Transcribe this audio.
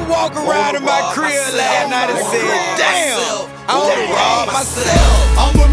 walk around in my crib last night and said, damn, I wanna rob myself.